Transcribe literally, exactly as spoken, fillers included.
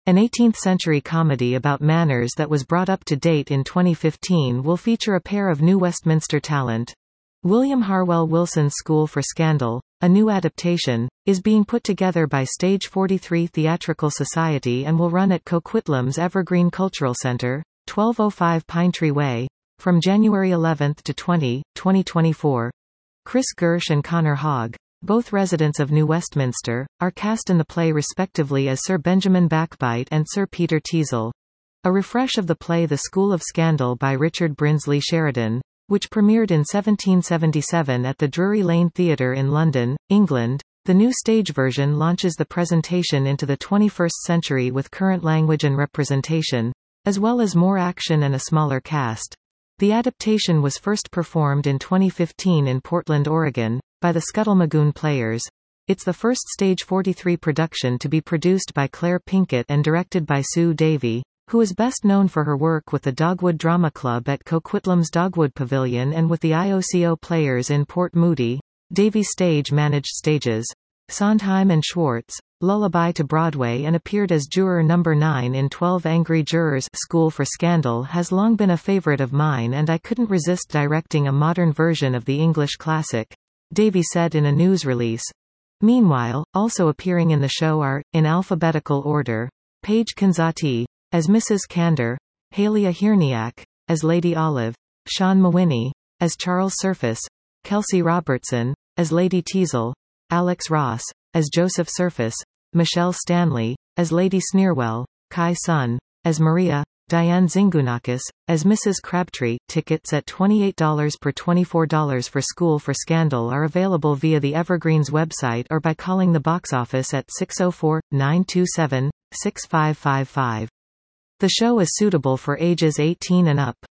An eighteenth-century comedy about manners that was brought up to date in twenty fifteen will feature a pair of new Westminster talent. William Harwell Wilson's School for Scandal, a new adaptation, is being put together by Stage forty-three Theatrical Society and will run at Coquitlam's Evergreen Cultural Center, twelve oh five Pinetree Way, from January eleventh to twentieth, twenty twenty-four. Chris Gersh and Connor Hogg, both residents of New Westminster, are cast in the play respectively as Sir Benjamin Backbite and Sir Peter Teazle. A refresh of the play The School of Scandal by Richard Brinsley Sheridan, which premiered in seventeen seventy-seven at the Drury Lane Theatre in London, England. The new stage version launches the presentation into the twenty-first century with current language and representation, as well as more action and a smaller cast. The adaptation was first performed in twenty fifteen in Portland, Oregon, by the Scuttle-Magoon Players. It's the first Stage forty-three production to be produced by Claire Pinkett and directed by Sue Davy, who is best known for her work with the Dogwood Drama Club at Coquitlam's Dogwood Pavilion and with the I O C O Players in Port Moody. Davy stage-managed stages Sondheim and Schwartz, Lullaby to Broadway and appeared as juror number nine in twelve Angry Jurors. School for Scandal has long been a favorite of mine and I couldn't resist directing a modern version of the English classic, Davy said in a news release. Meanwhile, also appearing in the show are, in alphabetical order, Paige Kanzati as Missus Candor, Halia Hirniak as Lady Olive, Sean Mawhinney as Charles Surface, Kelsey Robertson as Lady Teazle, Alex Ross as Joseph Surface, Michelle Stanley as Lady Sneerwell, Kai Sun as Maria, Diane Zingunakis as Missus Crabtree. Tickets at twenty-eight dollars per twenty-four dollars for School for Scandal are available via the Evergreens website or by calling the box office at six oh four, nine two seven, six five five five. The show is suitable for ages eighteen and up.